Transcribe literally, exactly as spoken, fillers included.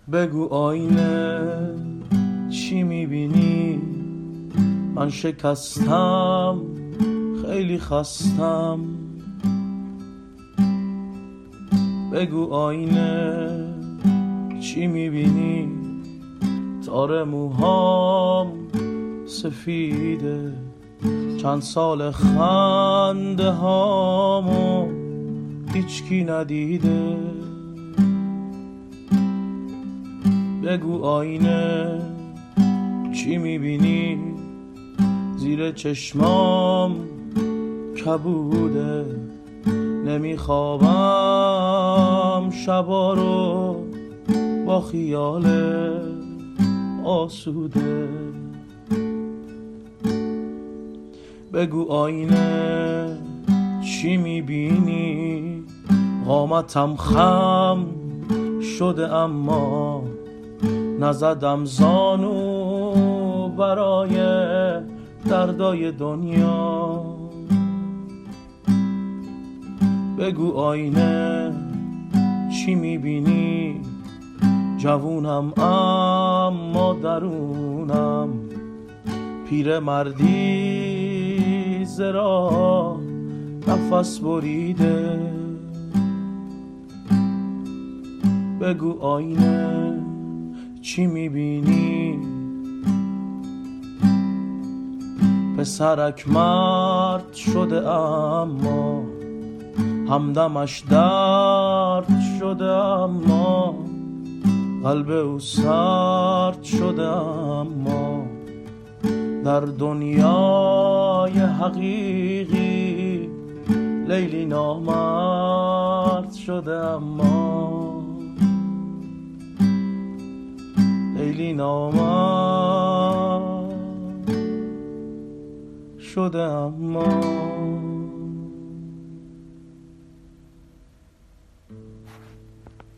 بگو آینه چی میبینی؟ من شکستم، خیلی خستم. بگو آینه چی میبینی؟ تار موهام سفیده، چند سال خنده هامو هیچکی ندیده. بگو آینه چی میبینی؟ زیر چشمام کبوده، نمیخوابم شبا رو با خیال آسوده. بگو آینه چی میبینی؟ قامتم خم شده اما نزدم زانو برای دردای دنیا. بگو آینه چی میبینی؟ جوونم اما درونم پیر مردی زرا نفس بریده. بگو آینه چی میبینی؟ پسرک مرد شده اما همدمش درد شده، اما قلب او سرد شده، اما در دنیای حقیقی لیلی نامرد شده، اما لیلی نامرد شده، اما